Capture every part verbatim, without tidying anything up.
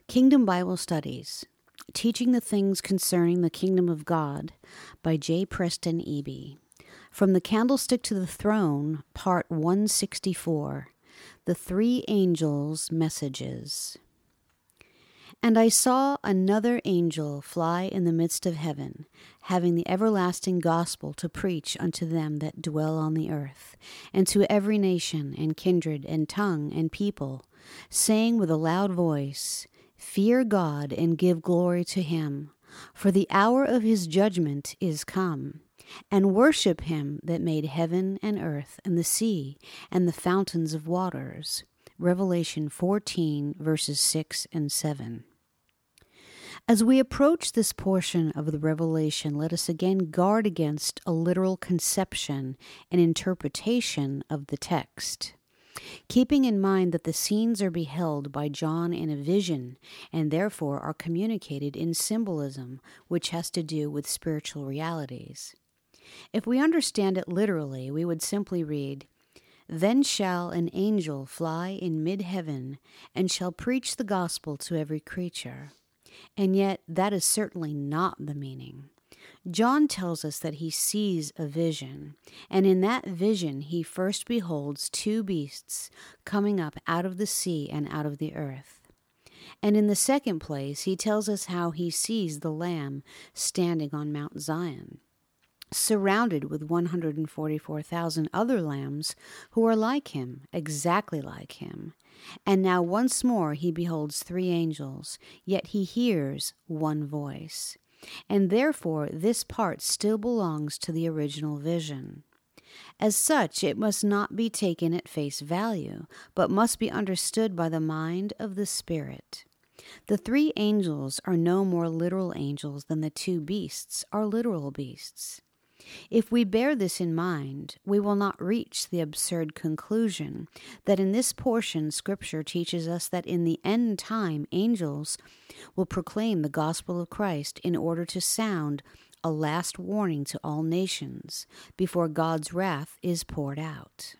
Kingdom Bible Studies, Teaching the Things Concerning the Kingdom of God by J. Preston Eby. From the Candlestick to the Throne, Part one sixty-four, The Three Angels' Messages. And I saw another angel fly in the midst of heaven, having the everlasting gospel to preach unto them that dwell on the earth, and to every nation, and kindred, and tongue, and people, saying with a loud voice, Fear God, and give glory to him, for the hour of his judgment is come. And worship him that made heaven and earth and the sea and the fountains of waters. Revelation fourteen, verses six and seven. As we approach this portion of the Revelation, let us again guard against a literal conception and interpretation of the text, keeping in mind that the scenes are beheld by John in a vision and therefore are communicated in symbolism, which has to do with spiritual realities. If we understand it literally, we would simply read, Then shall an angel fly in mid-heaven, and shall preach the gospel to every creature. And yet that is certainly not the meaning. John tells us that he sees a vision, and in that vision he first beholds two beasts coming up out of the sea and out of the earth. And in the second place, he tells us how he sees the Lamb standing on Mount Zion, surrounded with one hundred forty-four thousand other lambs who are like him, exactly like him. And now once more he beholds three angels, yet he hears one voice. And therefore this part still belongs to the original vision. As such, it must not be taken at face value, but must be understood by the mind of the Spirit. The three angels are no more literal angels than the two beasts are literal beasts. If we bear this in mind, we will not reach the absurd conclusion that in this portion Scripture teaches us that in the end time angels will proclaim the gospel of Christ in order to sound a last warning to all nations before God's wrath is poured out.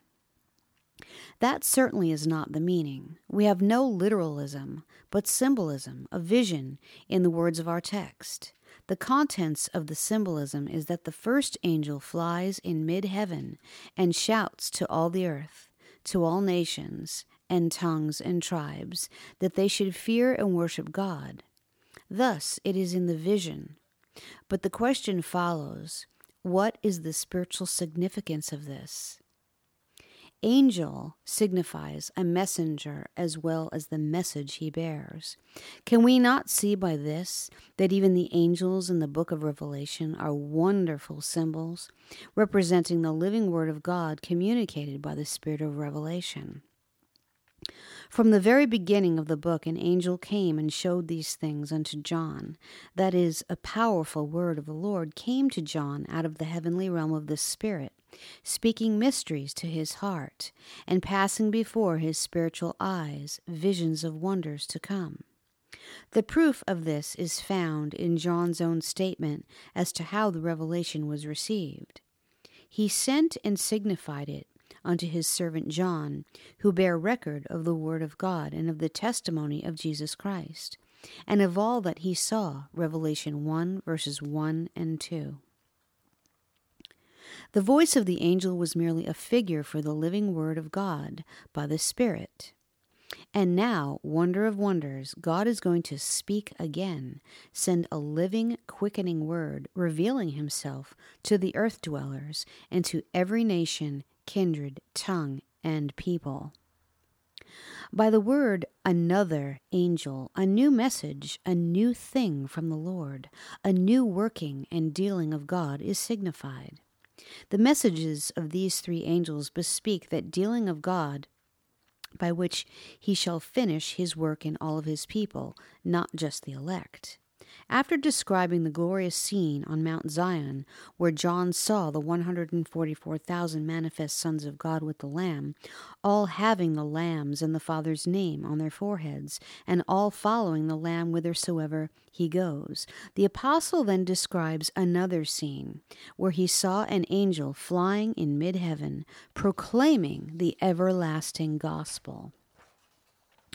That certainly is not the meaning. We have no literalism, but symbolism, a vision, in the words of our text. The contents of the symbolism is that the first angel flies in mid-heaven and shouts to all the earth, to all nations, and tongues and tribes, that they should fear and worship God. Thus it is in the vision. But the question follows, what is the spiritual significance of this? Angel signifies a messenger as well as the message he bears. Can we not see by this that even the angels in the book of Revelation are wonderful symbols representing the living word of God communicated by the Spirit of revelation? From the very beginning of the book, an angel came and showed these things unto John. That is, a powerful word of the Lord came to John out of the heavenly realm of the Spirit, speaking mysteries to his heart, and passing before his spiritual eyes visions of wonders to come. The proof of this is found in John's own statement as to how the revelation was received. He sent and signified it unto his servant John, who bare record of the word of God and of the testimony of Jesus Christ, and of all that he saw, Revelation one, verses one and two. The voice of the angel was merely a figure for the living word of God by the Spirit. And now, wonder of wonders, God is going to speak again, send a living, quickening word, revealing himself to the earth dwellers and to every nation, kindred, tongue, and people. By the word another angel, a new message, a new thing from the Lord, a new working and dealing of God is signified. The messages of these three angels bespeak that dealing of God by which he shall finish his work in all of his people, not just the elect. After describing the glorious scene on Mount Zion, where John saw the one hundred forty-four thousand manifest sons of God with the Lamb, all having the Lamb's and the Father's name on their foreheads, and all following the Lamb whithersoever he goes, the apostle then describes another scene, where he saw an angel flying in mid-heaven, proclaiming the everlasting gospel.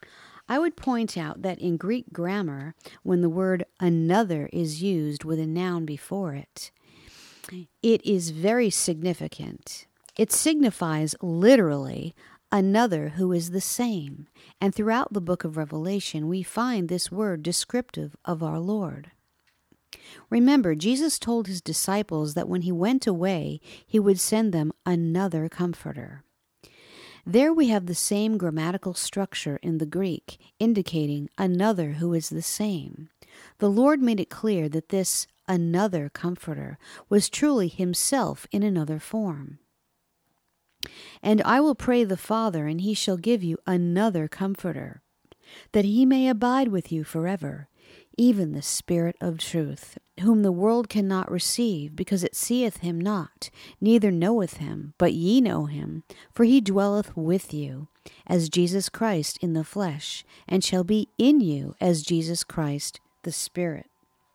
I would point out that in Greek grammar, when the word another is used with a noun before it, it is very significant. It signifies literally another who is the same. And throughout the book of Revelation, we find this word descriptive of our Lord. Remember, Jesus told his disciples that when he went away, he would send them another comforter. There we have the same grammatical structure in the Greek, indicating another who is the same. The Lord made it clear that this another comforter was truly himself in another form. And I will pray the Father, and he shall give you another comforter, that he may abide with you forever, even the Spirit of truth, whom the world cannot receive, because it seeth him not, neither knoweth him, but ye know him, for he dwelleth with you, as Jesus Christ in the flesh, and shall be in you as Jesus Christ the Spirit.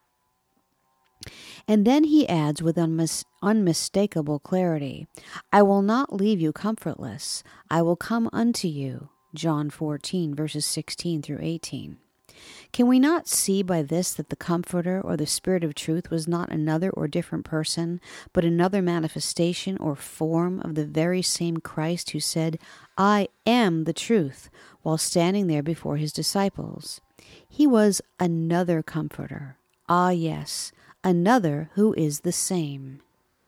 And then he adds with unmis- unmistakable clarity, I will not leave you comfortless, I will come unto you, John fourteen, verses sixteen through eighteen. Can we not see by this that the Comforter or the Spirit of truth was not another or different person, but another manifestation or form of the very same Christ who said, I am the truth, while standing there before his disciples? He was another Comforter. Ah, yes, another who is the same.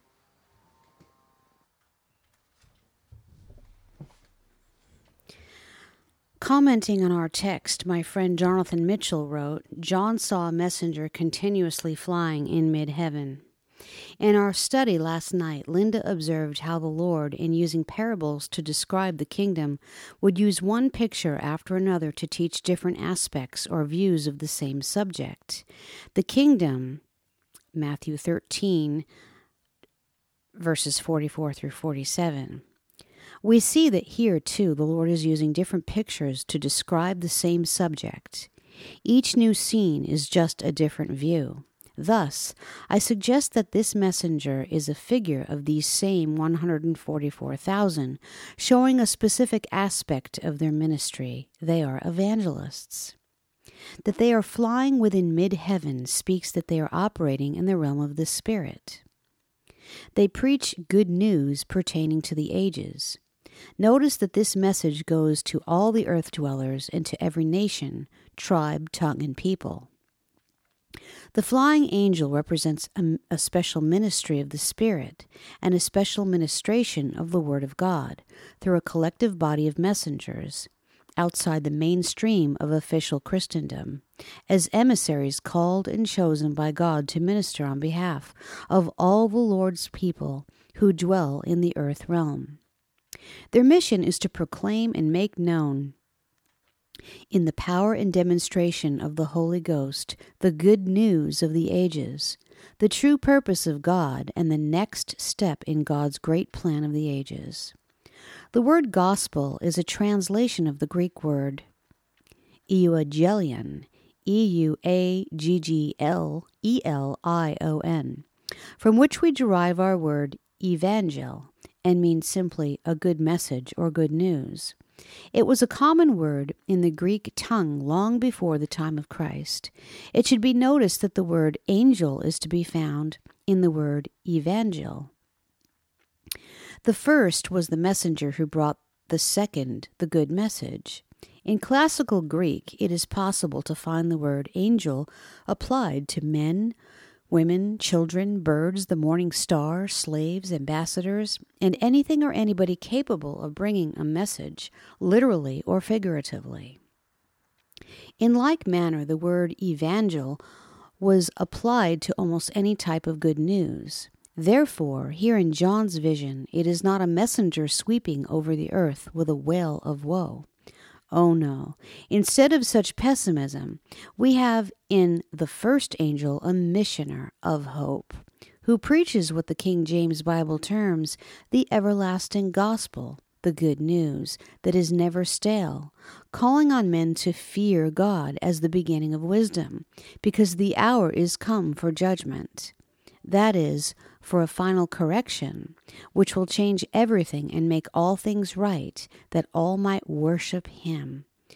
Commenting on our text, my friend Jonathan Mitchell wrote, John saw a messenger continuously flying in mid-heaven. In our study last night, Linda observed how the Lord, in using parables to describe the kingdom, would use one picture after another to teach different aspects or views of the same subject. The kingdom, Matthew thirteen, verses forty-four through forty-seven. We see that here, too, the Lord is using different pictures to describe the same subject. Each new scene is just a different view. Thus, I suggest that this messenger is a figure of these same one hundred forty-four thousand, showing a specific aspect of their ministry. They are evangelists. That they are flying within mid-heaven speaks that they are operating in the realm of the Spirit. They preach good news pertaining to the ages. Notice that this message goes to all the earth dwellers and to every nation, tribe, tongue, and people. The flying angel represents a, a special ministry of the Spirit and a special ministration of the Word of God through a collective body of messengers outside the mainstream of official Christendom, as emissaries called and chosen by God to minister on behalf of all the Lord's people who dwell in the earth realm. Their mission is to proclaim and make known, in the power and demonstration of the Holy Ghost, the good news of the ages, the true purpose of God, and the next step in God's great plan of the ages. The word gospel is a translation of the Greek word euangelion, E U A G G L E L I O N, from which we derive our word evangel, and means simply a good message or good news. It was a common word in the Greek tongue long before the time of Christ. It should be noticed that the word angel is to be found in the word evangel. The first was the messenger who brought the second, the good message. In classical Greek, it is possible to find the word angel applied to men, women, children, birds, the morning star, slaves, ambassadors, and anything or anybody capable of bringing a message, literally or figuratively. In like manner, the word evangel was applied to almost any type of good news. Therefore, here in John's vision, it is not a messenger sweeping over the earth with a wail of woe. Oh no. Instead of such pessimism, we have in the first angel a missioner of hope, who preaches what the King James Bible terms the everlasting gospel, the good news that is never stale, calling on men to fear God as the beginning of wisdom, because the hour is come for judgment. That is, for a final correction, which will change everything and make all things right, that all might worship him.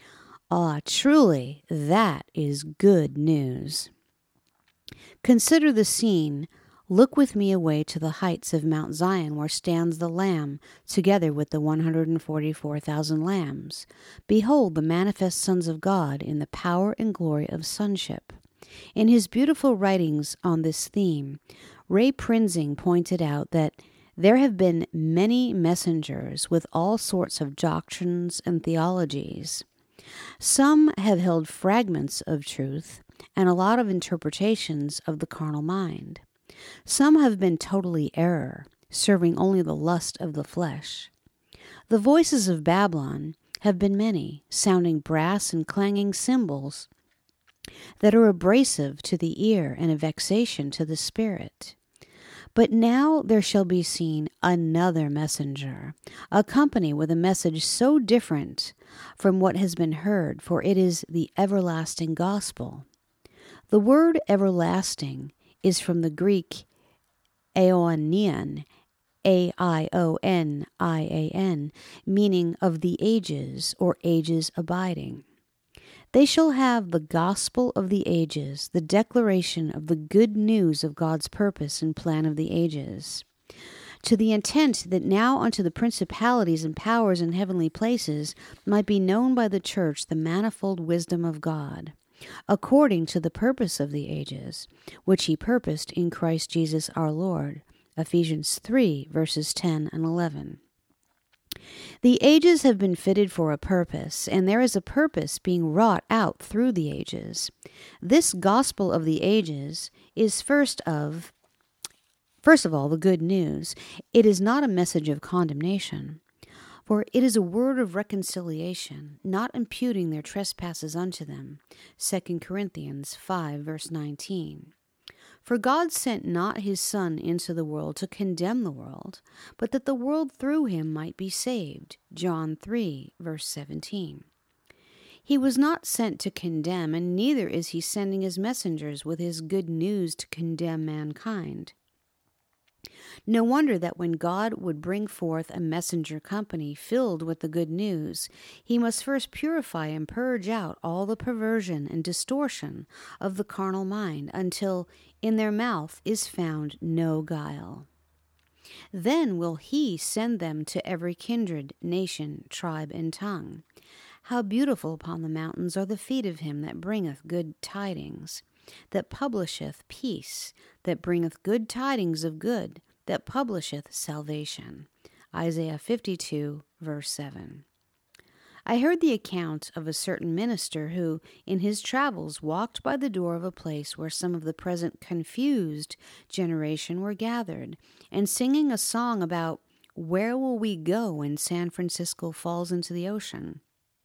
Ah, truly, that is good news. Consider the scene. Look with me away to the heights of Mount Zion, where stands the Lamb, together with the one hundred forty-four thousand lambs. Behold the manifest sons of God in the power and glory of sonship. In his beautiful writings on this theme, Ray Prinzing pointed out that there have been many messengers with all sorts of doctrines and theologies. Some have held fragments of truth and a lot of interpretations of the carnal mind. Some have been totally error, serving only the lust of the flesh. The voices of Babylon have been many, sounding brass and clanging cymbals that are abrasive to the ear and a vexation to the spirit. But now there shall be seen another messenger, a company with a message so different from what has been heard, for it is the everlasting gospel. The word everlasting is from the Greek aionian, A I O N I A N, meaning of the ages or ages abiding. They shall have the gospel of the ages, the declaration of the good news of God's purpose and plan of the ages, to the intent that now unto the principalities and powers in heavenly places might be known by the church the manifold wisdom of God, according to the purpose of the ages, which he purposed in Christ Jesus our Lord. Ephesians three, verses ten and eleven. The ages have been fitted for a purpose, and there is a purpose being wrought out through the ages. This gospel of the ages is first of, first of all, the good news. It is not a message of condemnation, for it is a word of reconciliation, not imputing their trespasses unto them. Second Corinthians five, verse nineteen. For God sent not his Son into the world to condemn the world, but that the world through him might be saved. John three, verse seventeen. He was not sent to condemn, and neither is he sending his messengers with his good news to condemn mankind. No wonder that when God would bring forth a messenger company filled with the good news, he must first purify and purge out all the perversion and distortion of the carnal mind, until in their mouth is found no guile. Then will he send them to every kindred, nation, tribe, and tongue. How beautiful upon the mountains are the feet of him that bringeth good tidings, that publisheth peace, that bringeth good tidings of good, that publisheth salvation. Isaiah fifty-two, verse seven. I heard the account of a certain minister who, in his travels, walked by the door of a place where some of the present confused generation were gathered, and singing a song about where will we go when San Francisco falls into the ocean.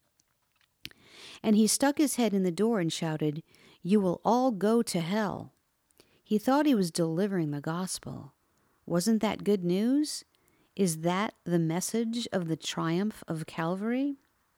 And he stuck his head in the door and shouted, "You will all go to hell." He thought he was delivering the gospel. Wasn't that good news? Is that the message of the triumph of Calvary?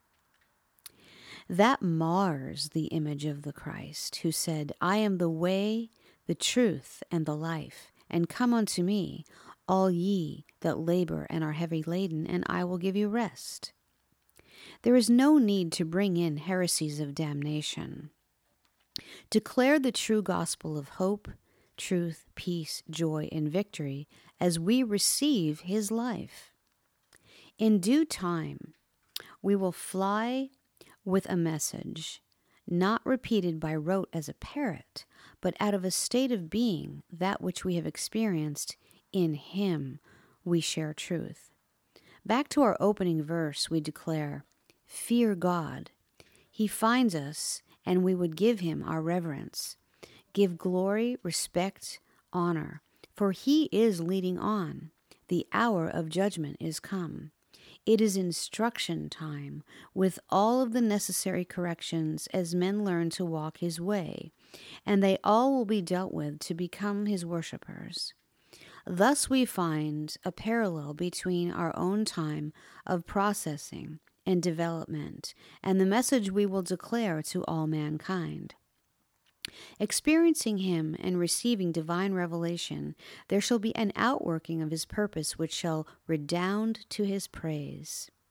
That mars the image of the Christ, who said, "I am the way, the truth, and the life, and come unto me, all ye that labor and are heavy laden, and I will give you rest." There is no need to bring in heresies of damnation. Declare the true gospel of hope, truth, peace, joy, and victory as we receive his life. In due time, we will fly with a message, not repeated by rote as a parrot, but out of a state of being, that which we have experienced. In him we share truth. Back to our opening verse, we declare, "Fear God." He finds us, and we would give him our reverence. Give glory, respect, honor, for he is leading on. The hour of judgment is come. It is instruction time, with all of the necessary corrections as men learn to walk his way, and they all will be dealt with to become his worshipers. Thus we find a parallel between our own time of processing and development and the message we will declare to all mankind. Experiencing him and receiving divine revelation, there shall be an outworking of his purpose which shall redound to his praise.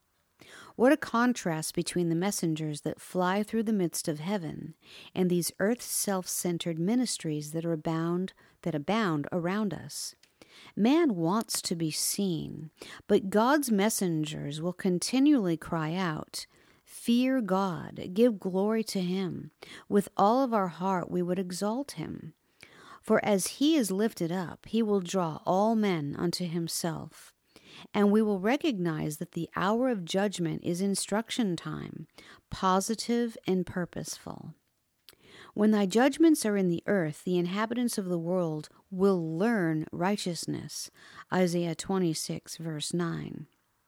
What a contrast between the messengers that fly through the midst of heaven and these earth's self-centered ministries that are abound, that abound around us. Man wants to be seen, but God's messengers will continually cry out, "Fear God, give glory to him. With all of our heart we would exalt him. For as he is lifted up, he will draw all men unto himself." And we will recognize that the hour of judgment is instruction time, positive and purposeful. When thy judgments are in the earth, the inhabitants of the world will learn righteousness. Isaiah twenty-six, verse nine.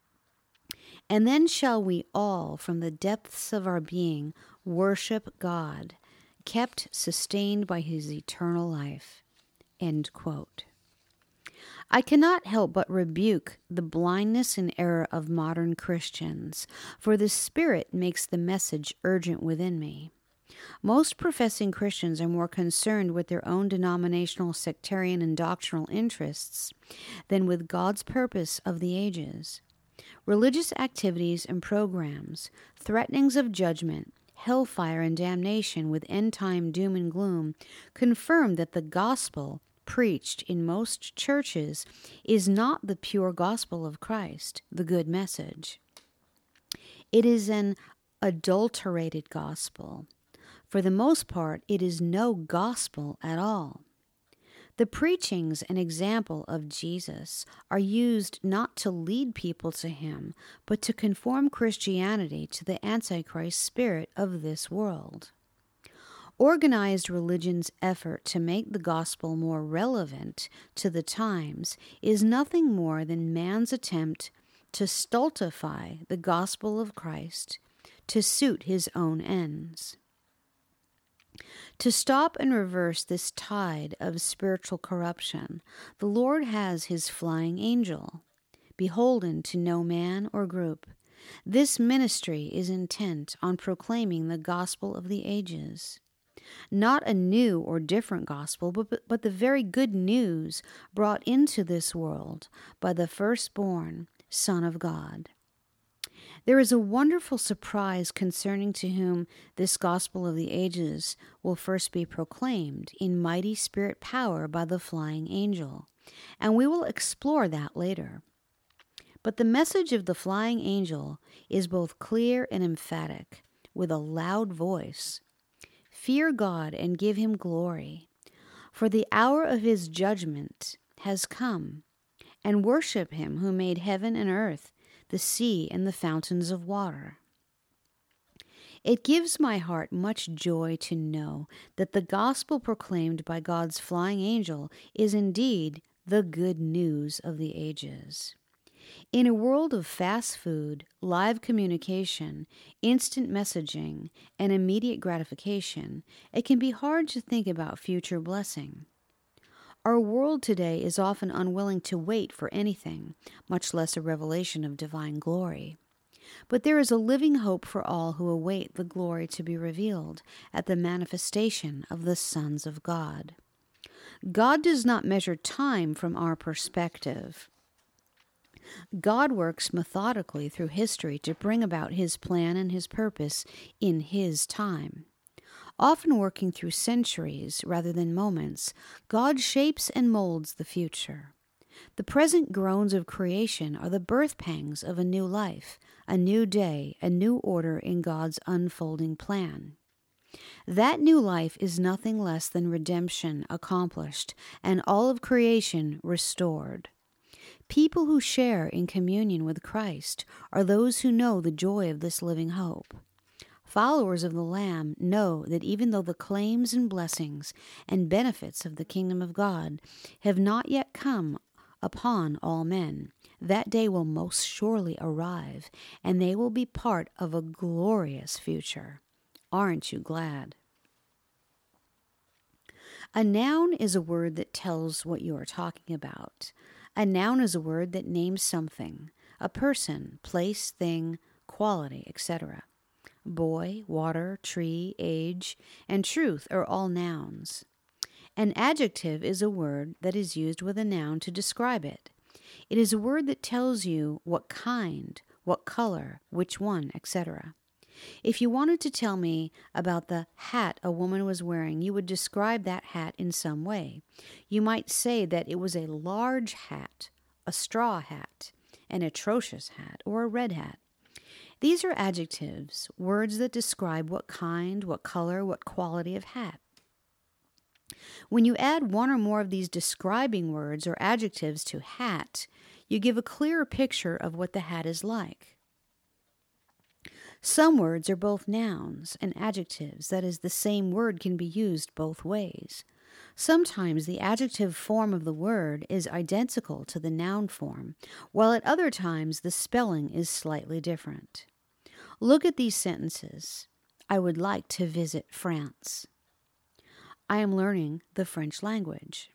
And then shall we all, from the depths of our being, worship God, kept sustained by his eternal life. End quote. I cannot help but rebuke the blindness and error of modern Christians, for the Spirit makes the message urgent within me. Most professing Christians are more concerned with their own denominational, sectarian, and doctrinal interests than with God's purpose of the ages. Religious activities and programs, threatenings of judgment, hellfire and damnation with end-time doom and gloom confirm that the gospel preached in most churches is not the pure gospel of Christ, the good message. It is an adulterated gospel. For the most part, it is no gospel at all. The preachings and example of Jesus are used not to lead people to him, but to conform Christianity to the Antichrist spirit of this world. Organized religion's effort to make the gospel more relevant to the times is nothing more than man's attempt to stultify the gospel of Christ to suit his own ends. To stop and reverse this tide of spiritual corruption, the Lord has his flying angel, beholden to no man or group. This ministry is intent on proclaiming the gospel of the ages. Not a new or different gospel, but, but the very good news brought into this world by the firstborn Son of God. There is a wonderful surprise concerning to whom this gospel of the ages will first be proclaimed in mighty spirit power by the flying angel, and we will explore that later. But the message of the flying angel is both clear and emphatic, with a loud voice. Fear God and give him glory, for the hour of his judgment has come, and worship him who made heaven and earth, the sea and the fountains of water. It gives my heart much joy to know that the gospel proclaimed by God's flying angel is indeed the good news of the ages. In a world of fast food, live communication, instant messaging, and immediate gratification, it can be hard to think about future blessing. Our world today is often unwilling to wait for anything, much less a revelation of divine glory. But there is a living hope for all who await the glory to be revealed at the manifestation of the sons of God. God does not measure time from our perspective. God works methodically through history to bring about his plan and his purpose in his time. Often working through centuries rather than moments, God shapes and molds the future. The present groans of creation are the birth pangs of a new life, a new day, a new order in God's unfolding plan. That new life is nothing less than redemption accomplished and all of creation restored. People who share in communion with Christ are those who know the joy of this living hope. Followers of the Lamb know that even though the claims and blessings and benefits of the kingdom of God have not yet come upon all men, that day will most surely arrive, and they will be part of a glorious future. Aren't you glad? A noun is a word that tells what you are talking about. A noun is a word that names something, a person, place, thing, quality, et cetera. Boy, water, tree, age, and truth are all nouns. An adjective is a word that is used with a noun to describe it. It is a word that tells you what kind, what color, which one, et cetera. If you wanted to tell me about the hat a woman was wearing, you would describe that hat in some way. You might say that it was a large hat, a straw hat, an atrocious hat, or a red hat. These are adjectives, words that describe what kind, what color, what quality of hat. When you add one or more of these describing words or adjectives to hat, you give a clearer picture of what the hat is like. Some words are both nouns and adjectives, that is, the same word can be used both ways. Sometimes the adjective form of the word is identical to the noun form, while at other times the spelling is slightly different. Look at these sentences. I would like to visit France. I am learning the French language.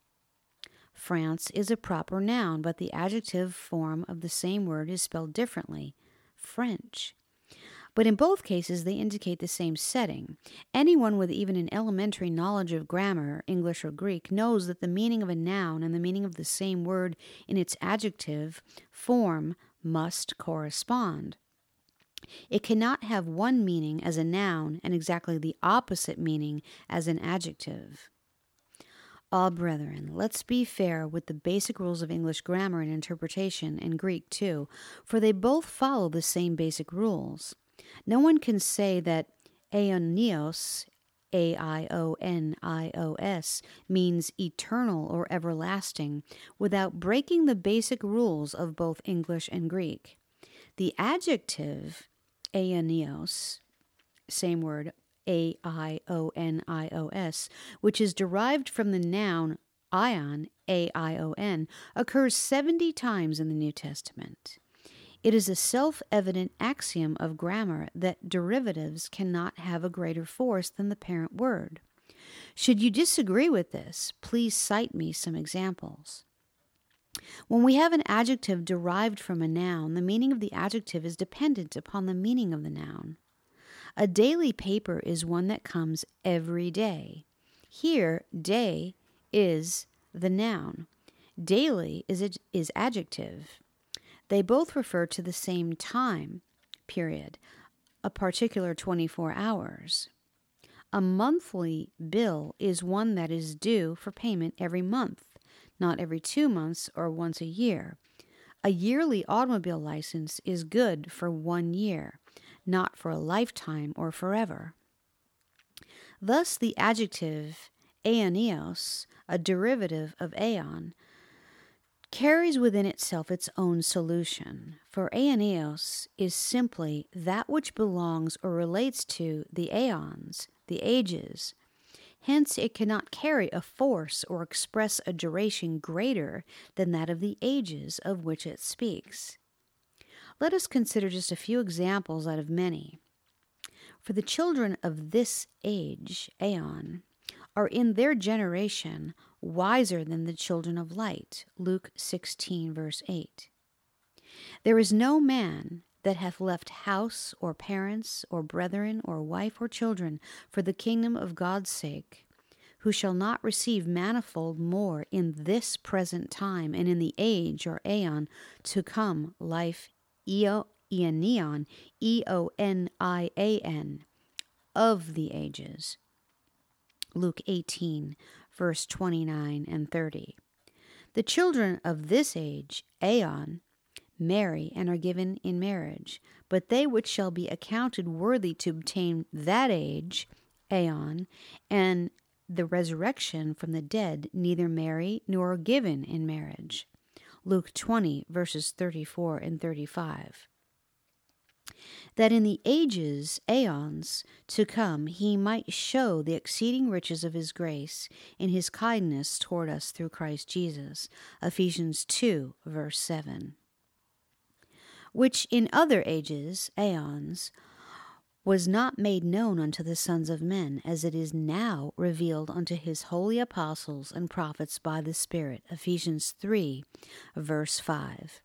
France is a proper noun, but the adjective form of the same word is spelled differently, French. But in both cases, they indicate the same setting. Anyone with even an elementary knowledge of grammar, English or Greek, knows that the meaning of a noun and the meaning of the same word in its adjective form must correspond. It cannot have one meaning as a noun and exactly the opposite meaning as an adjective. Ah, brethren, let's be fair with the basic rules of English grammar and interpretation, and Greek too, for they both follow the same basic rules. No one can say that aionios, A I O N I O S, means eternal or everlasting without breaking the basic rules of both English and Greek. The adjective aionios, same word, A I O N I O S, which is derived from the noun aion, A I O N, occurs seventy times in the New Testament. It is a self-evident axiom of grammar that derivatives cannot have a greater force than the parent word. Should you disagree with this, please cite me some examples. When we have an adjective derived from a noun, the meaning of the adjective is dependent upon the meaning of the noun. A daily paper is one that comes every day. Here, day is the noun. Daily is, is adjective. They both refer to the same time period, a particular twenty-four hours. A monthly bill is one that is due for payment every month, not every two months or once a year. A yearly automobile license is good for one year, not for a lifetime or forever. Thus, the adjective aionios, a derivative of aion, carries within itself its own solution, for aionios is simply that which belongs or relates to the aeons, the ages. Hence, it cannot carry a force or express a duration greater than that of the ages of which it speaks. Let us consider just a few examples out of many. For the children of this age, aeon, are in their generation wiser than the children of light. Luke sixteen, verse eight. There is no man that hath left house or parents or brethren or wife or children for the kingdom of God's sake, who shall not receive manifold more in this present time and in the age or aeon to come life, eo, eonion, E O N I A N, of the ages. Luke eighteen, verse twenty-nine and thirty. The children of this age, aeon, marry and are given in marriage, but they which shall be accounted worthy to obtain that age, aeon, and the resurrection from the dead, neither marry nor are given in marriage. Luke twenty, verses thirty-four and thirty-five. That in the ages, aeons, to come, he might show the exceeding riches of his grace in his kindness toward us through Christ Jesus. Ephesians two, verse seven. Which in other ages, aeons, was not made known unto the sons of men, as it is now revealed unto his holy apostles and prophets by the Spirit. Ephesians three, verse five.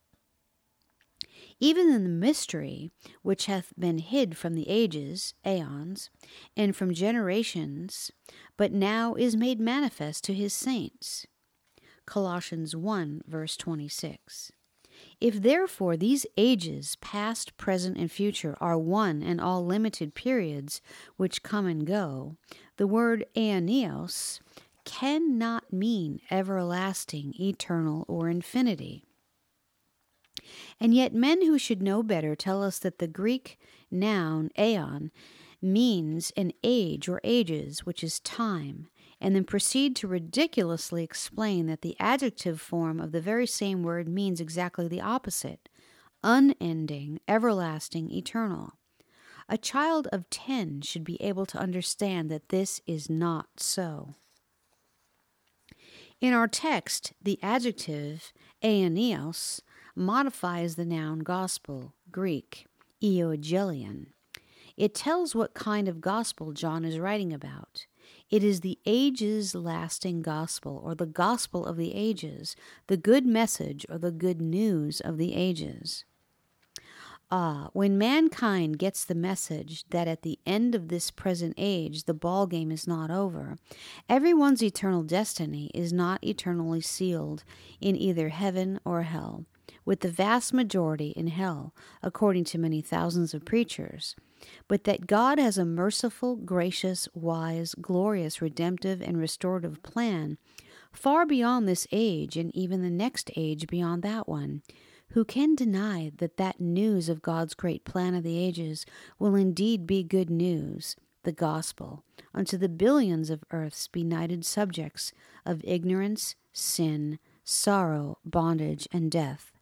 Even in the mystery which hath been hid from the ages, aeons, and from generations, but now is made manifest to his saints. Colossians one, verse twenty-six. If therefore these ages, past, present, and future, are one and all limited periods which come and go, the word aionios cannot mean everlasting, eternal, or infinity. And yet men who should know better tell us that the Greek noun aeon means an age or ages, which is time, and then proceed to ridiculously explain that the adjective form of the very same word means exactly the opposite: unending, everlasting, eternal. A child of ten should be able to understand that this is not so. In our text, the adjective aionios modifies the noun gospel, Greek, euangelion. It tells what kind of gospel John is writing about. It is the ages-lasting gospel, or the gospel of the ages, the good message or the good news of the ages. Ah, when mankind gets the message that at the end of this present age the ball game is not over, everyone's eternal destiny is not eternally sealed in either heaven or hell, with the vast majority in hell, according to many thousands of preachers, but that God has a merciful, gracious, wise, glorious, redemptive, and restorative plan far beyond this age and even the next age beyond that one. Who can deny that that news of God's great plan of the ages will indeed be good news, the gospel, unto the billions of earth's benighted subjects of ignorance, sin, sorrow, bondage, and death?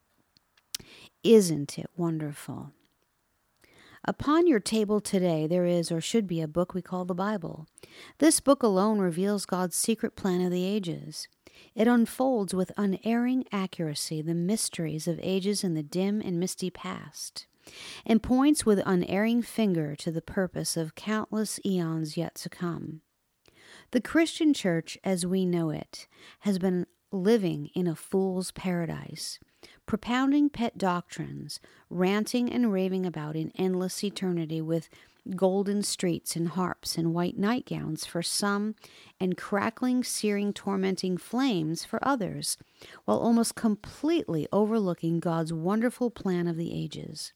Isn't it wonderful? Upon your table today there is, or should be, a book we call the Bible. This book alone reveals God's secret plan of the ages. It unfolds with unerring accuracy the mysteries of ages in the dim and misty past, and points with unerring finger to the purpose of countless eons yet to come. The Christian church, as we know it, has been living in a fool's paradise, propounding pet doctrines, ranting and raving about in endless eternity with golden streets and harps and white nightgowns for some, and crackling, searing, tormenting flames for others, while almost completely overlooking God's wonderful plan of the ages.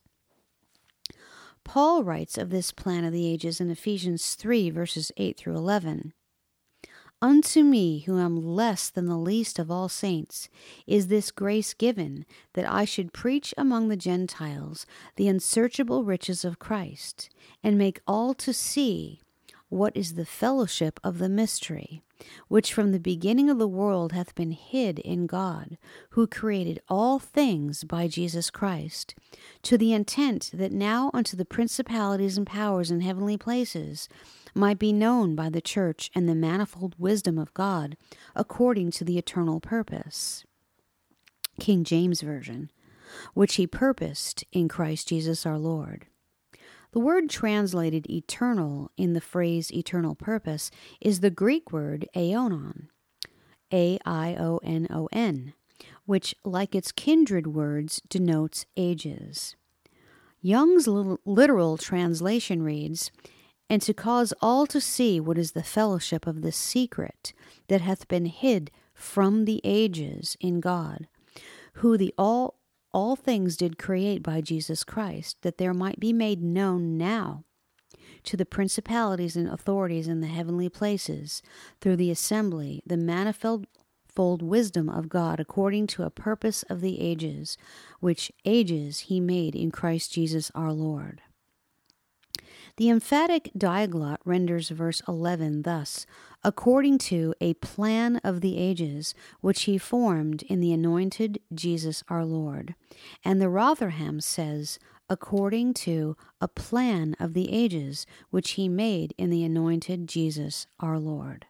Paul writes of this plan of the ages in Ephesians three, verses eight through eleven. Unto me, who am less than the least of all saints, is this grace given, that I should preach among the Gentiles the unsearchable riches of Christ, and make all to see what is the fellowship of the mystery, which from the beginning of the world hath been hid in God, who created all things by Jesus Christ, to the intent that now unto the principalities and powers in heavenly places might be known by the church and the manifold wisdom of God, according to the eternal purpose. King James Version, which he purposed in Christ Jesus our Lord. The word translated eternal in the phrase eternal purpose is the Greek word aionon, A I O N O N, which, like its kindred words, denotes ages. Young's literal translation reads, and to cause all to see what is the fellowship of the secret that hath been hid from the ages in God, who the all all things did create by Jesus Christ, that there might be made known now to the principalities and authorities in the heavenly places, through the assembly, the manifold fold wisdom of God, according to a purpose of the ages, which ages he made in Christ Jesus our Lord. The emphatic diaglott renders verse eleven thus, according to a plan of the ages, which he formed in the anointed Jesus our Lord. And the Rotherham says, according to a plan of the ages, which he made in the anointed Jesus our Lord.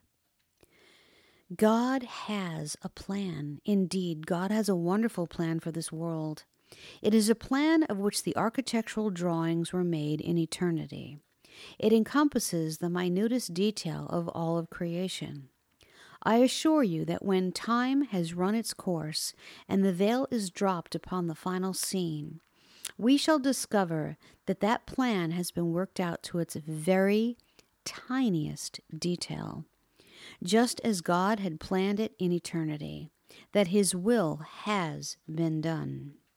God has a plan. Indeed, God has a wonderful plan for this world. It is a plan of which the architectural drawings were made in eternity. It encompasses the minutest detail of all of creation. I assure you that when time has run its course and the veil is dropped upon the final scene, we shall discover that that plan has been worked out to its very tiniest detail, just as God had planned it in eternity, that his will has been done.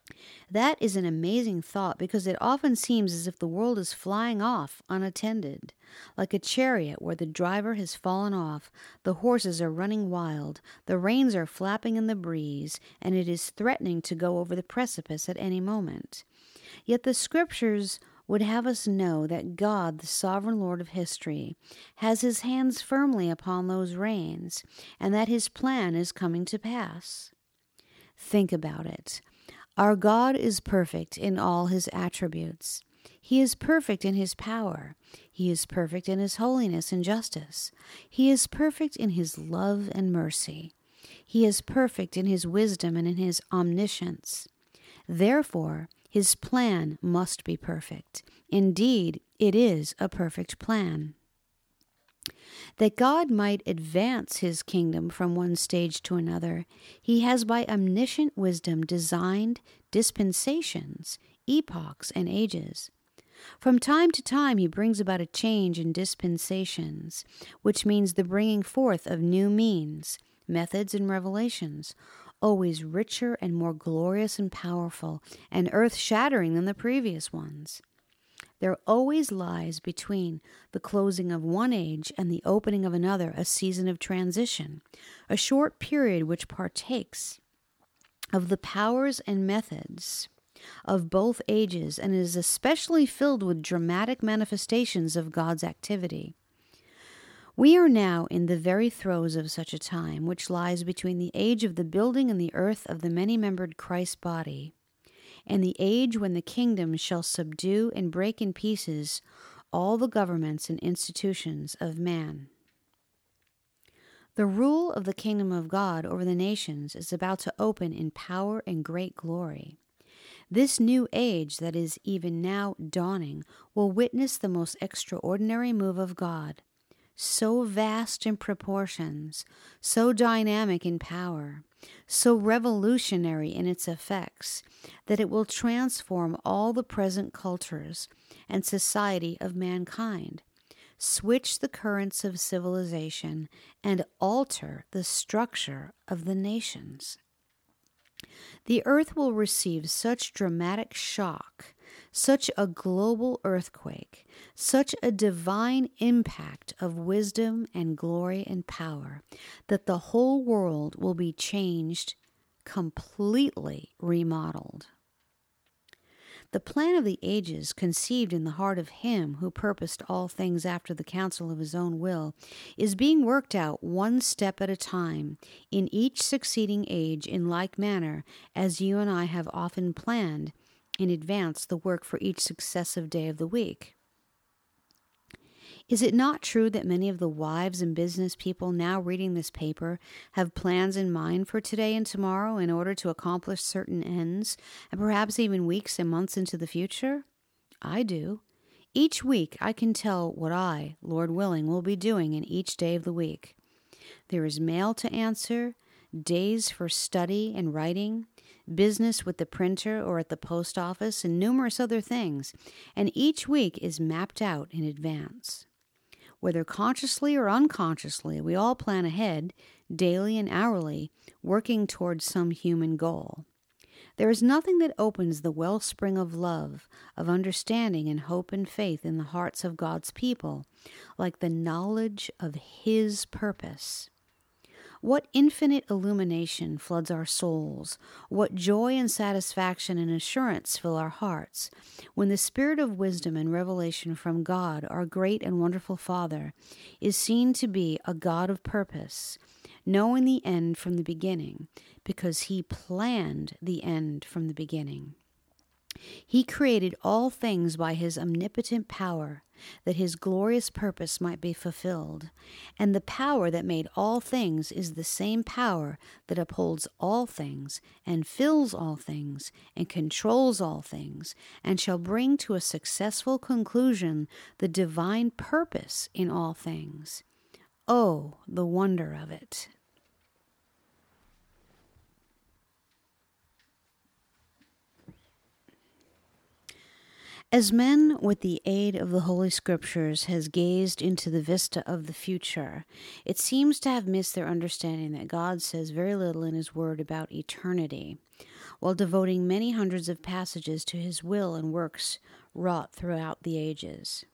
That is an amazing thought because it often seems as if the world is flying off unattended. Like a chariot where the driver has fallen off, the horses are running wild, the reins are flapping in the breeze, and it is threatening to go over the precipice at any moment. Yet the Scriptures would have us know that God, the sovereign Lord of history, has his hands firmly upon those reins, and that his plan is coming to pass. Think about it. Our God is perfect in all his attributes. He is perfect in his power. He is perfect in his holiness and justice. He is perfect in his love and mercy. He is perfect in his wisdom and in his omniscience. Therefore, his plan must be perfect. Indeed, it is a perfect plan. That God might advance his kingdom from one stage to another, he has by omniscient wisdom designed dispensations, epochs, and ages. From time to time he brings about a change in dispensations, which means the bringing forth of new means, methods, and revelations, always richer and more glorious and powerful and earth-shattering than the previous ones. There always lies between the closing of one age and the opening of another a season of transition, a short period which partakes of the powers and methods of both ages and is especially filled with dramatic manifestations of God's activity. We are now in the very throes of such a time, which lies between the age of the building and the earth of the many-membered Christ body, and the age when the kingdom shall subdue and break in pieces all the governments and institutions of man. The rule of the kingdom of God over the nations is about to open in power and great glory. This new age that is even now dawning will witness the most extraordinary move of God, so vast in proportions, so dynamic in power, so revolutionary in its effects, that it will transform all the present cultures and society of mankind, switch the currents of civilization, and alter the structure of the nations. The earth will receive such dramatic shock, such a global earthquake, such a divine impact of wisdom and glory and power, that the whole world will be changed, completely remodeled. The plan of the ages, conceived in the heart of him who purposed all things after the counsel of his own will, is being worked out one step at a time in each succeeding age in like manner as you and I have often planned in advance the work for each successive day of the week. Is it not true that many of the wives and business people now reading this paper have plans in mind for today and tomorrow in order to accomplish certain ends, and perhaps even weeks and months into the future? I do. Each week I can tell what I, Lord willing, will be doing in each day of the week. There is mail to answer, days for study and writing, business with the printer or at the post office, and numerous other things, and each week is mapped out in advance. Whether consciously or unconsciously, we all plan ahead, daily and hourly, working towards some human goal. There is nothing that opens the wellspring of love, of understanding and hope and faith in the hearts of God's people, like the knowledge of his purpose. What infinite illumination floods our souls, what joy and satisfaction and assurance fill our hearts, when the spirit of wisdom and revelation from God, our great and wonderful Father, is seen to be a God of purpose, knowing the end from the beginning, because he planned the end from the beginning. He created all things by his omnipotent power, that his glorious purpose might be fulfilled. And the power that made all things is the same power that upholds all things, and fills all things, and controls all things, and shall bring to a successful conclusion the divine purpose in all things. Oh, the wonder of it! As men, with the aid of the Holy Scriptures, has gazed into the vista of the future, it seems to have missed their understanding that God says very little in his word about eternity. while devoting many hundreds of passages to his will and works wrought throughout the ages.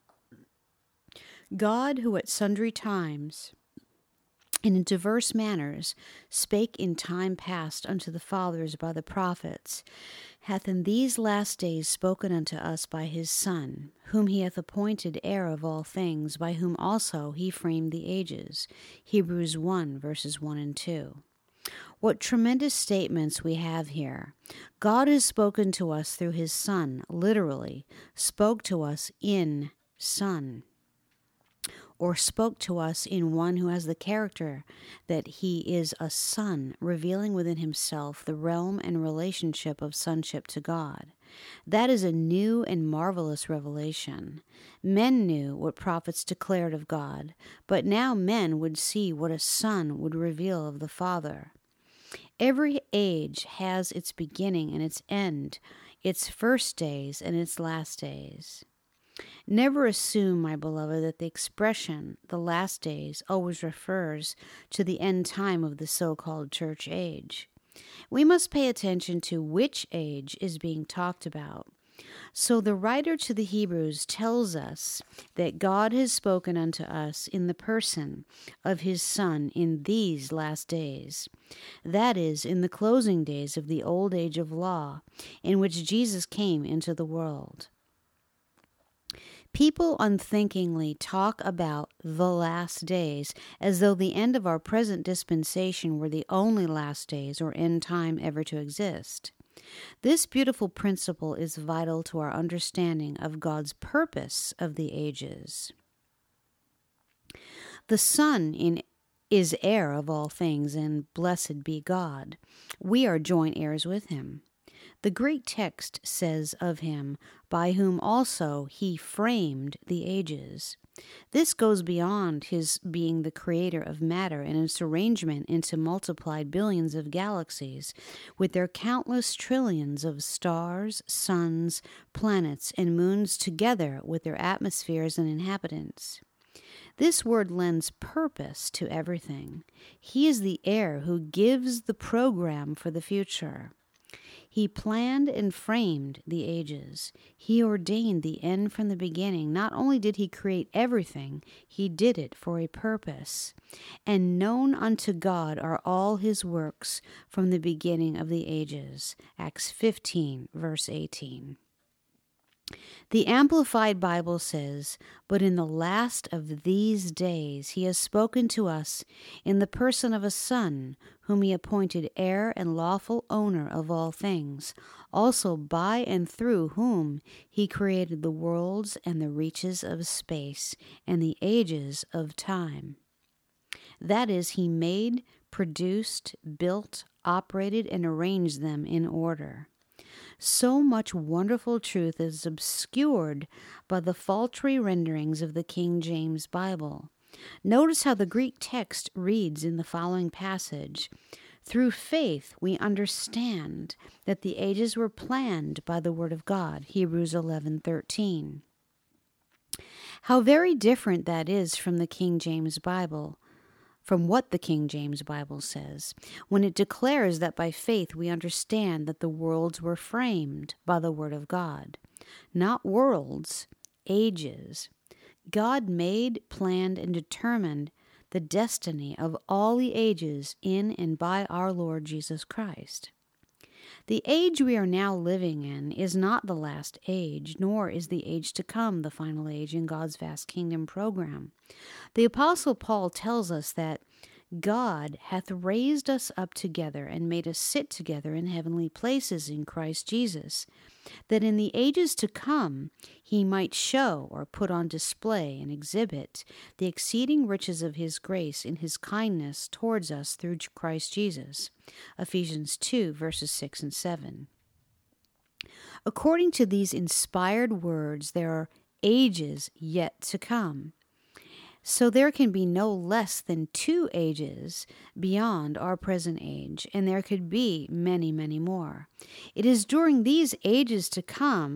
God, who at sundry times and in diverse manners spake in time past unto the fathers by the prophets, hath in these last days spoken unto us by his Son, whom he hath appointed heir of all things, by whom also he framed the ages. Hebrews one, verses one and two. What tremendous statements we have here. God has spoken to us through his Son, literally, spoke to us in Son, or spoke to us in one who has the character that he is a son, revealing within himself the realm and relationship of sonship to God. That is a new and marvelous revelation. Men knew what prophets declared of God, but now men would see what a son would reveal of the Father. Every age has its beginning and its end, its first days and its last days. Never assume, my beloved, that the expression, the last days, always refers to the end time of the so-called church age. We must pay attention to which age is being talked about. So the writer to the Hebrews tells us that God has spoken unto us in the person of his Son in these last days. That is, in the closing days of the old age of law, in which Jesus came into the world. People unthinkingly talk about the last days as though the end of our present dispensation were the only last days or end time ever to exist. This beautiful principle is vital to our understanding of God's purpose of the ages. The Son in is heir of all things, and blessed be God. We are joint heirs with him. The Greek text says of him, by whom also he framed the ages. This goes beyond his being the creator of matter and its arrangement into multiplied billions of galaxies, with their countless trillions of stars, suns, planets, and moons together with their atmospheres and inhabitants. This word lends purpose to everything. He is the heir who gives the program for the future. He planned and framed the ages. He ordained the end from the beginning. Not only did he create everything, he did it for a purpose. And known unto God are all his works from the beginning of the ages. Acts fifteen, verse eighteen. The Amplified Bible says, but in the last of these days he has spoken to us in the person of a Son, whom he appointed heir and lawful owner of all things, also by and through whom he created the worlds and the reaches of space and the ages of time. That is, he made, produced, built, operated, and arranged them in order. So much wonderful truth is obscured by the paltry renderings of the King James Bible. Notice how the Greek text reads in the following passage. Through faith we understand that the ages were planned by the word of God. Hebrews eleven thirteen. How very different that is from the King James Bible. From what the King James Bible says, when it declares that by faith we understand that the worlds were framed by the Word of God. Not worlds, ages. God made, planned, and determined the destiny of all the ages in and by our Lord Jesus Christ. The age we are now living in is not the last age, nor is the age to come the final age in God's vast kingdom program. The Apostle Paul tells us that God hath raised us up together and made us sit together in heavenly places in Christ Jesus, that in the ages to come he might show or put on display and exhibit the exceeding riches of his grace in his kindness towards us through Christ Jesus. Ephesians two, verses six and seven. According to these inspired words, there are ages yet to come. So there can be no less than two ages beyond our present age, and there could be many, many more. It is during these ages to come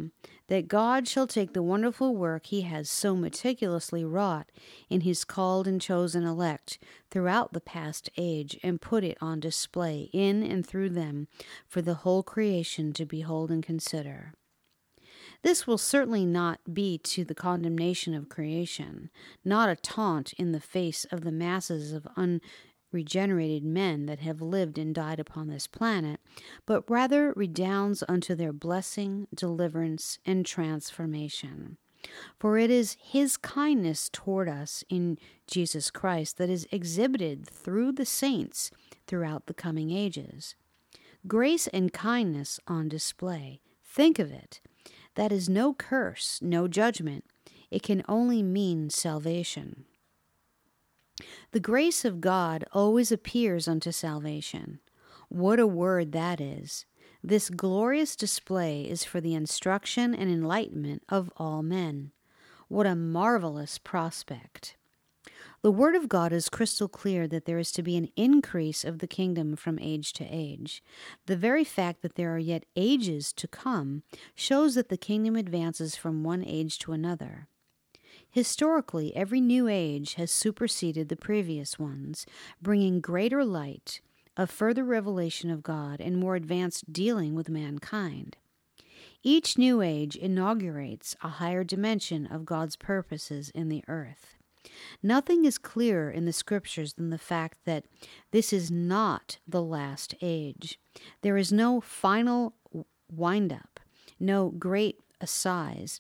that God shall take the wonderful work he has so meticulously wrought in his called and chosen elect throughout the past age and put it on display in and through them for the whole creation to behold and consider. This will certainly not be to the condemnation of creation, not a taunt in the face of the masses of unregenerated men that have lived and died upon this planet, but rather redounds unto their blessing, deliverance, and transformation. For it is his kindness toward us in Jesus Christ that is exhibited through the saints throughout the coming ages. Grace and kindness on display. Think of it. That is no curse, no judgment. It can only mean salvation. The grace of God always appears unto salvation. What a word that is. This glorious display is for the instruction and enlightenment of all men. What a marvelous prospect. The Word of God is crystal clear that there is to be an increase of the kingdom from age to age. The very fact that there are yet ages to come shows that the kingdom advances from one age to another. Historically, every new age has superseded the previous ones, bringing greater light, a further revelation of God, and more advanced dealing with mankind. Each new age inaugurates a higher dimension of God's purposes in the earth. Nothing is clearer in the Scriptures than the fact that this is not the last age. There is no final wind-up, no great assize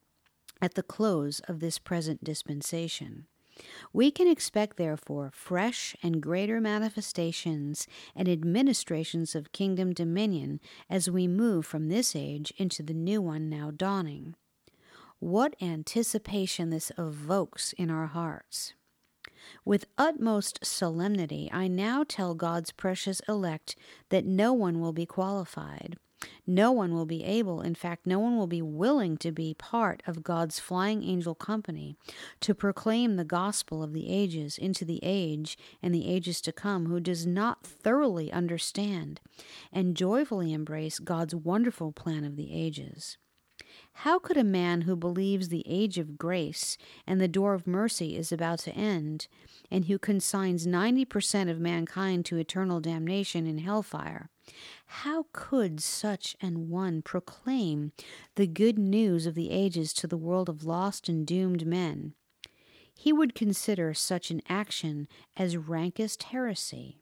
at the close of this present dispensation. We can expect, therefore, fresh and greater manifestations and administrations of kingdom dominion as we move from this age into the new one now dawning. What anticipation this evokes in our hearts. With utmost solemnity, I now tell God's precious elect that no one will be qualified. No one will be able, in fact, no one will be willing to be part of God's flying angel company to proclaim the gospel of the ages into the age and the ages to come who does not thoroughly understand and joyfully embrace God's wonderful plan of the ages. How could a man who believes the age of grace and the door of mercy is about to end, and who consigns ninety percent of mankind to eternal damnation in hellfire, how could such an one proclaim the good news of the ages to the world of lost and doomed men? He would consider such an action as rankest heresy.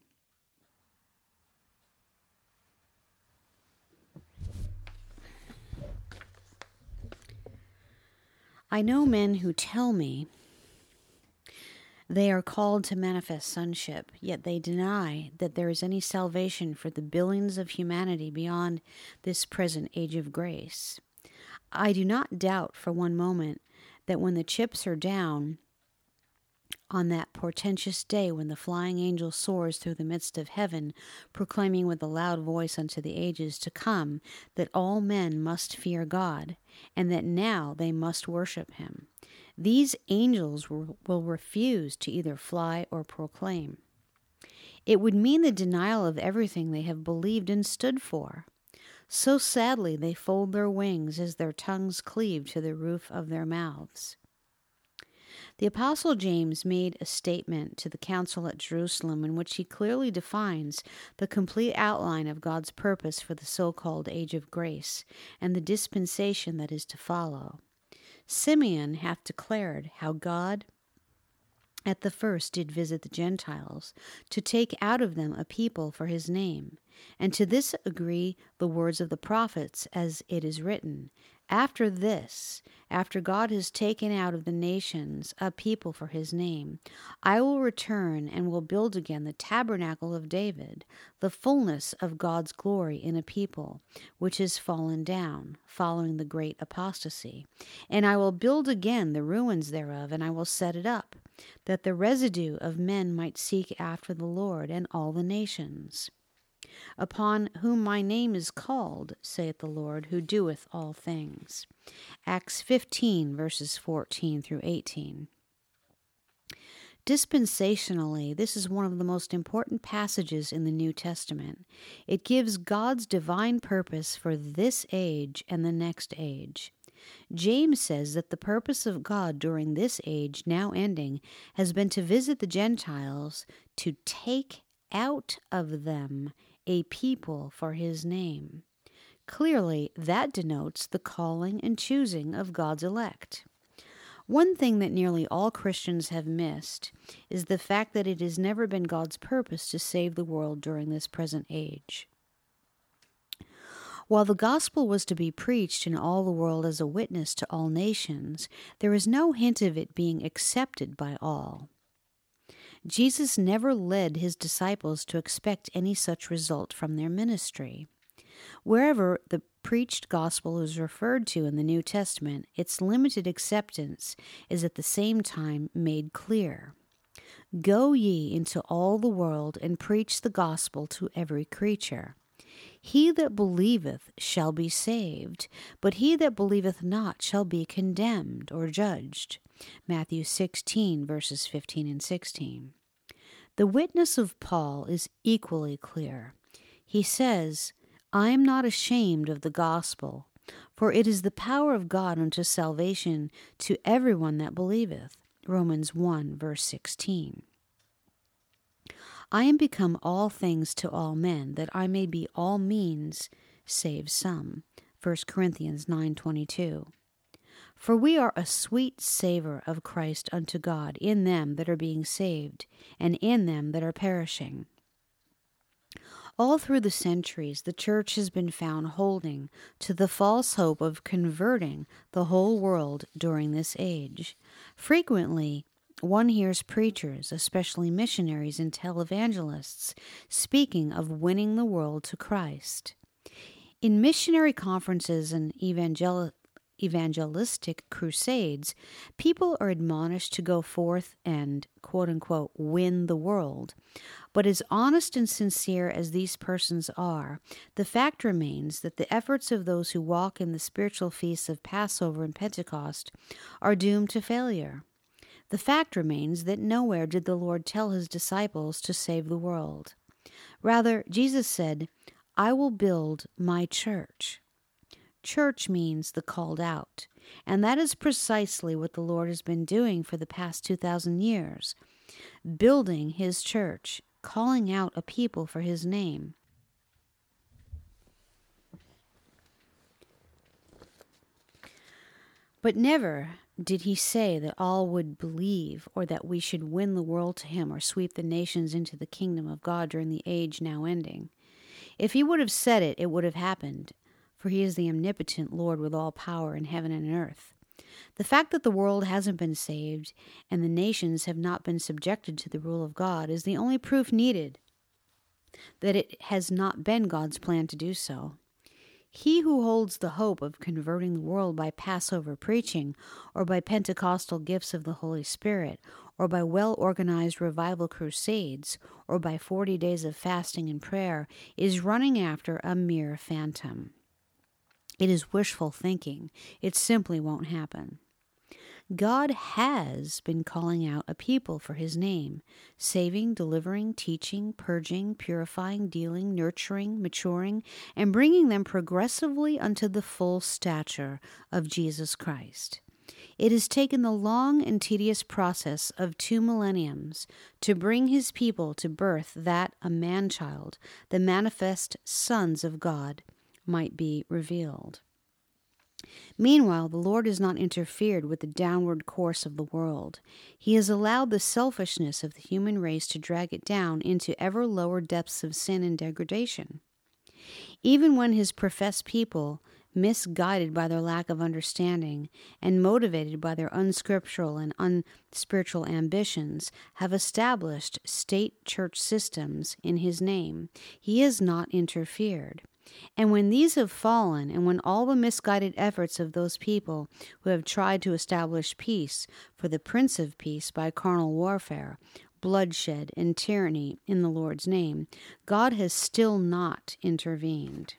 I know men who tell me they are called to manifest sonship, yet they deny that there is any salvation for the billions of humanity beyond this present age of grace. I do not doubt for one moment that when the chips are down, on that portentous day when the flying angel soars through the midst of heaven, proclaiming with a loud voice unto the ages to come that all men must fear God, and that now they must worship him, these angels will, will refuse to either fly or proclaim. It would mean the denial of everything they have believed and stood for. So sadly they fold their wings as their tongues cleave to the roof of their mouths. The Apostle James made a statement to the council at Jerusalem in which he clearly defines the complete outline of God's purpose for the so-called age of grace and the dispensation that is to follow. Simeon hath declared how God at the first did visit the Gentiles, to take out of them a people for his name. And to this agree the words of the prophets, as it is written, After this, after God has taken out of the nations a people for his name, I will return and will build again the tabernacle of David, the fullness of God's glory in a people, which is fallen down, following the great apostasy. And I will build again the ruins thereof, and I will set it up, that the residue of men might seek after the Lord and all the nations, upon whom my name is called, saith the Lord, who doeth all things. Acts fifteen, verses fourteen through eighteen. Dispensationally, this is one of the most important passages in the New Testament. It gives God's divine purpose for this age and the next age. James says that the purpose of God during this age, now ending, has been to visit the Gentiles, to take out of them a people for his name. Clearly, that denotes the calling and choosing of God's elect. One thing that nearly all Christians have missed is the fact that it has never been God's purpose to save the world during this present age. While the gospel was to be preached in all the world as a witness to all nations, there is no hint of it being accepted by all. Jesus never led his disciples to expect any such result from their ministry. Wherever the preached gospel is referred to in the New Testament, its limited acceptance is at the same time made clear. Go ye into all the world and preach the gospel to every creature. He that believeth shall be saved, but he that believeth not shall be condemned or judged. Matthew sixteen, verses fifteen and sixteen. The witness of Paul is equally clear. He says, I am not ashamed of the gospel, for it is the power of God unto salvation to everyone that believeth. Romans one, verse sixteen. I am become all things to all men, that I may be all means, save some. First Corinthians nine twenty-two. For we are a sweet savor of Christ unto God in them that are being saved, and in them that are perishing. All through the centuries, the church has been found holding to the false hope of converting the whole world during this age. Frequently, one hears preachers, especially missionaries and televangelists, speaking of winning the world to Christ. In missionary conferences and evangel- evangelistic crusades, people are admonished to go forth and, quote-unquote, win the world. But as honest and sincere as these persons are, the fact remains that the efforts of those who walk in the spiritual feasts of Passover and Pentecost are doomed to failure. The fact remains that nowhere did the Lord tell his disciples to save the world. Rather, Jesus said, I will build my church. Church means the called out, and that is precisely what the Lord has been doing for the past two thousand years, building his church, calling out a people for his name. But never did he say that all would believe, or that we should win the world to him or sweep the nations into the kingdom of God during the age now ending. If he would have said it, it would have happened, for he is the omnipotent Lord with all power in heaven and earth. The fact that the world hasn't been saved and the nations have not been subjected to the rule of God is the only proof needed that it has not been God's plan to do so. He who holds the hope of converting the world by Passover preaching, or by Pentecostal gifts of the Holy Spirit, or by well-organized revival crusades, or by forty days of fasting and prayer, is running after a mere phantom. It is wishful thinking. It simply won't happen. God has been calling out a people for his name, saving, delivering, teaching, purging, purifying, dealing, nurturing, maturing, and bringing them progressively unto the full stature of Jesus Christ. It has taken the long and tedious process of two millenniums to bring his people to birth that a man-child, the manifest sons of God, might be revealed. Meanwhile, the Lord has not interfered with the downward course of the world. He has allowed the selfishness of the human race to drag it down into ever lower depths of sin and degradation. Even when his professed people, misguided by their lack of understanding and motivated by their unscriptural and unspiritual ambitions, have established state church systems in his name, he has not interfered. And when these have fallen, and when all the misguided efforts of those people who have tried to establish peace for the Prince of Peace by carnal warfare, bloodshed, and tyranny in the Lord's name, God has still not intervened.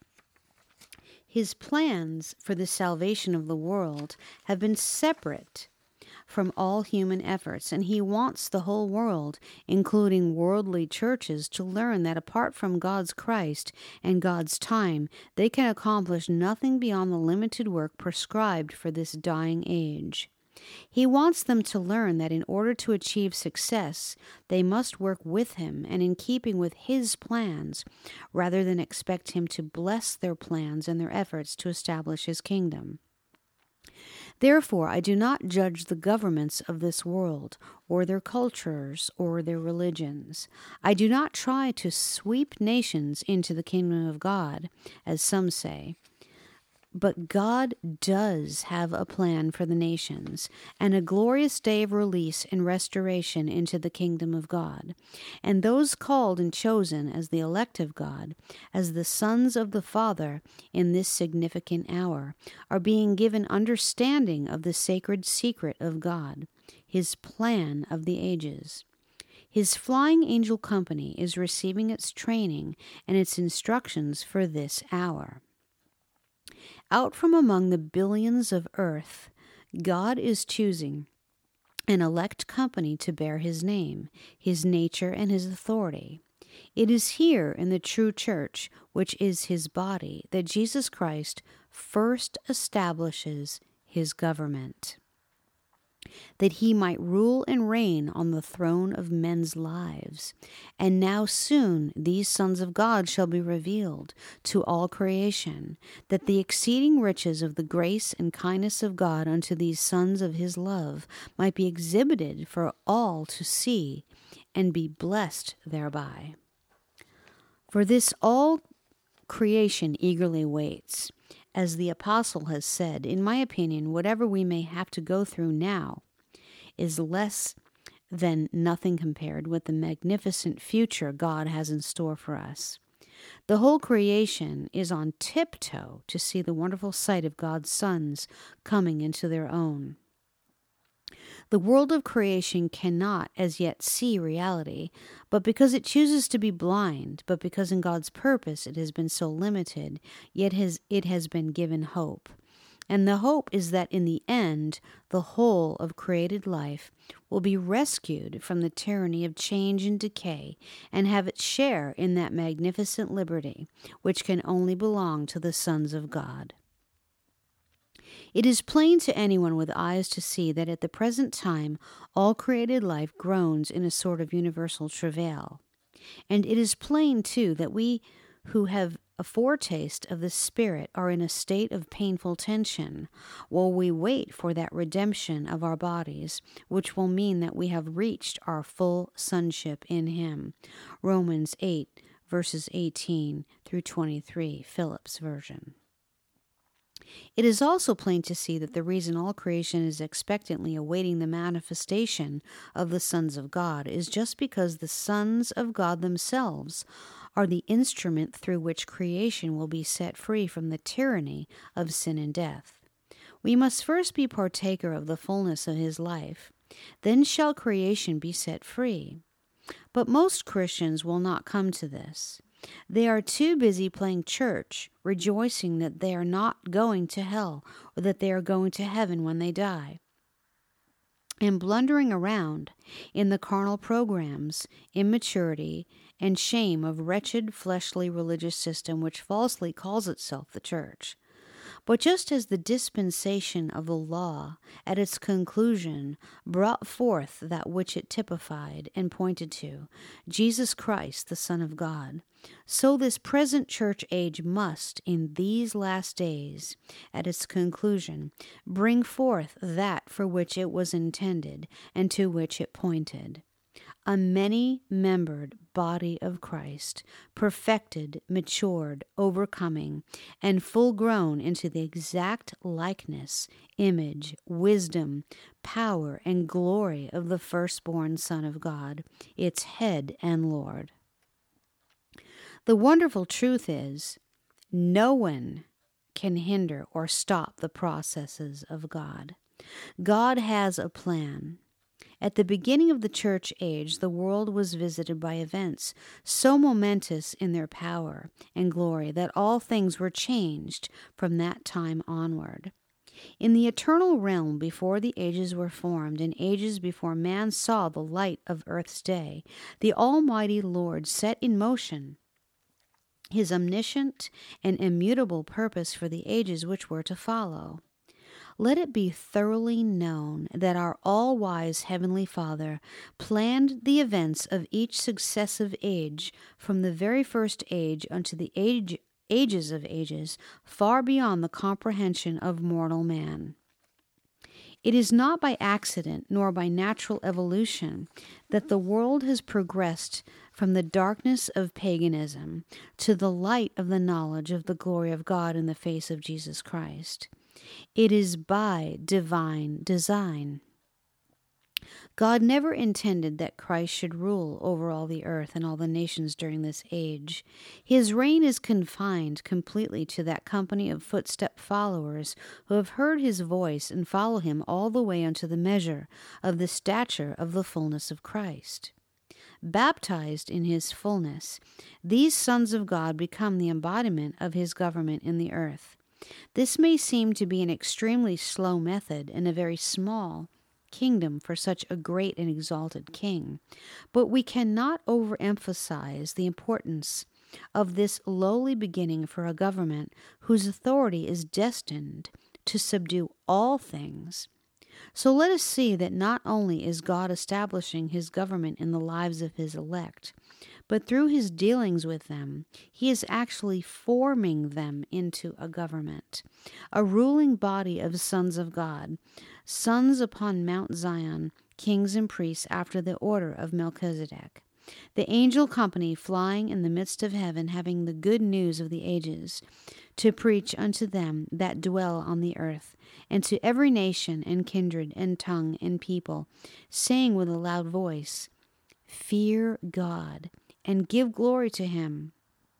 His plans for the salvation of the world have been separate from all human efforts, and he wants the whole world, including worldly churches, to learn that apart from God's Christ and God's time, they can accomplish nothing beyond the limited work prescribed for this dying age. He wants them to learn that in order to achieve success, they must work with him and in keeping with his plans, rather than expect him to bless their plans and their efforts to establish his kingdom. Therefore, I do not judge the governments of this world, or their cultures, or their religions. I do not try to sweep nations into the kingdom of God, as some say. But God does have a plan for the nations, and a glorious day of release and restoration into the kingdom of God. And those called and chosen as the elect of God, as the sons of the Father in this significant hour, are being given understanding of the sacred secret of God, his plan of the ages. His flying angel company is receiving its training and its instructions for this hour. Out from among the billions of earth, God is choosing an elect company to bear his name, his nature, and his authority. It is here in the true church, which is his body, that Jesus Christ first establishes his government, that he might rule and reign on the throne of men's lives. And now soon these sons of God shall be revealed to all creation, that the exceeding riches of the grace and kindness of God unto these sons of his love might be exhibited for all to see and be blessed thereby. For this all creation eagerly waits. As the apostle has said, in my opinion, whatever we may have to go through now is less than nothing compared with the magnificent future God has in store for us. The whole creation is on tiptoe to see the wonderful sight of God's sons coming into their own. The world of creation cannot as yet see reality, but because it chooses to be blind, but because in God's purpose it has been so limited, yet has, it has been given hope. And the hope is that in the end, the whole of created life will be rescued from the tyranny of change and decay and have its share in that magnificent liberty, which can only belong to the sons of God. It is plain to anyone with eyes to see that at the present time all created life groans in a sort of universal travail. And it is plain, too, that we who have a foretaste of the Spirit are in a state of painful tension, while we wait for that redemption of our bodies, which will mean that we have reached our full sonship in him. Romans eight, verses eighteen through twenty-three, Phillips version. It is also plain to see that the reason all creation is expectantly awaiting the manifestation of the sons of God is just because the sons of God themselves are the instrument through which creation will be set free from the tyranny of sin and death. We must first be partaker of the fullness of his life. Then shall creation be set free. But most Christians will not come to this. They are too busy playing church, rejoicing that they are not going to hell or that they are going to heaven when they die, and blundering around in the carnal programs, immaturity, and shame of wretched fleshly religious system which falsely calls itself the church. But just as the dispensation of the law at its conclusion brought forth that which it typified and pointed to, Jesus Christ, the Son of God, so this present church age must, in these last days, at its conclusion, bring forth that for which it was intended and to which it pointed. A many-membered body of Christ, perfected, matured, overcoming, and full-grown into the exact likeness, image, wisdom, power, and glory of the firstborn Son of God, its head and Lord. The wonderful truth is, no one can hinder or stop the processes of God. God has a plan. At the beginning of the church age, the world was visited by events so momentous in their power and glory that all things were changed from that time onward. In the eternal realm before the ages were formed, and ages before man saw the light of earth's day, the Almighty Lord set in motion his omniscient and immutable purpose for the ages which were to follow. Let it be thoroughly known that our all-wise Heavenly Father planned the events of each successive age, from the very first age unto the age, ages of ages, far beyond the comprehension of mortal man. It is not by accident nor by natural evolution that the world has progressed from the darkness of paganism to the light of the knowledge of the glory of God in the face of Jesus Christ. It is by divine design. God never intended that Christ should rule over all the earth and all the nations during this age. His reign is confined completely to that company of footstep followers who have heard his voice and follow him all the way unto the measure of the stature of the fullness of Christ. Baptized in his fullness, these sons of God become the embodiment of his government in the earth. This may seem to be an extremely slow method and a very small kingdom for such a great and exalted king, but we cannot overemphasize the importance of this lowly beginning for a government whose authority is destined to subdue all things. So let us see that not only is God establishing his government in the lives of his elect, but through his dealings with them, he is actually forming them into a government, a ruling body of sons of God, sons upon Mount Zion, kings and priests after the order of Melchizedek. The angel company flying in the midst of heaven, having the good news of the ages, to preach unto them that dwell on the earth, and to every nation and kindred and tongue and people, saying with a loud voice, Fear God, and give glory to him,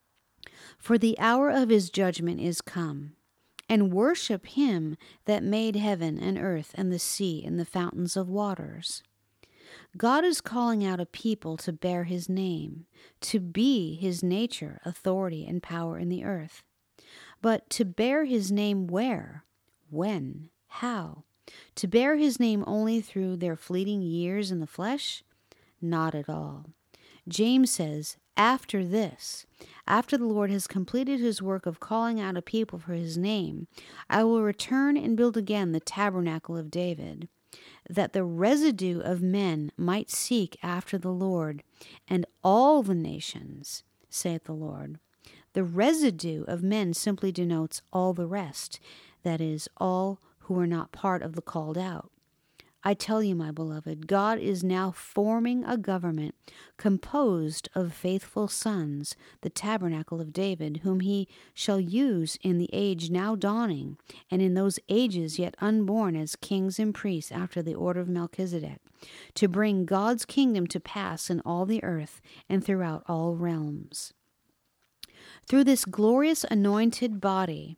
for the hour of his judgment is come, and worship him that made heaven and earth and the sea and the fountains of waters. God is calling out a people to bear his name, to be his nature, authority, and power in the earth. But to bear his name where? When? How? To bear his name only through their fleeting years in the flesh? Not at all. James says, after this, after the Lord has completed his work of calling out a people for his name, I will return and build again the tabernacle of David, that the residue of men might seek after the Lord, and all the nations, saith the Lord. The residue of men simply denotes all the rest, that is, all who are not part of the called out. I tell you, my beloved, God is now forming a government composed of faithful sons, the tabernacle of David, whom he shall use in the age now dawning, and in those ages yet unborn as kings and priests after the order of Melchizedek, to bring God's kingdom to pass in all the earth and throughout all realms. Through this glorious anointed body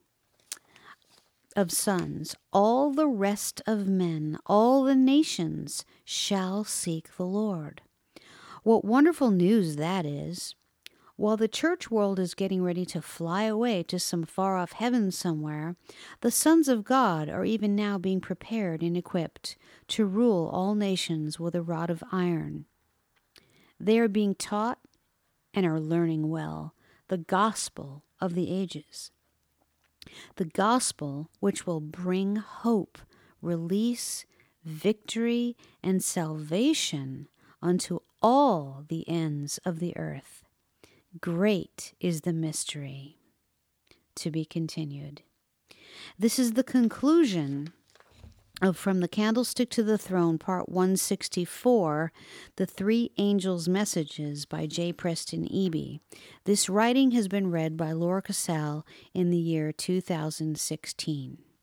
of sons, all the rest of men, all the nations shall seek the Lord. What wonderful news that is. While the church world is getting ready to fly away to some far-off heaven somewhere, the sons of God are even now being prepared and equipped to rule all nations with a rod of iron. They are being taught and are learning well the gospel of the ages. The gospel which will bring hope, release, victory, and salvation unto all the ends of the earth. Great is the mystery. To be continued. This is the conclusion of From the Candlestick to the Throne, Part one sixty-four, The Three Angels' Messages by J. Preston Eby. This writing has been read by Laura Casal in the year two thousand sixteen.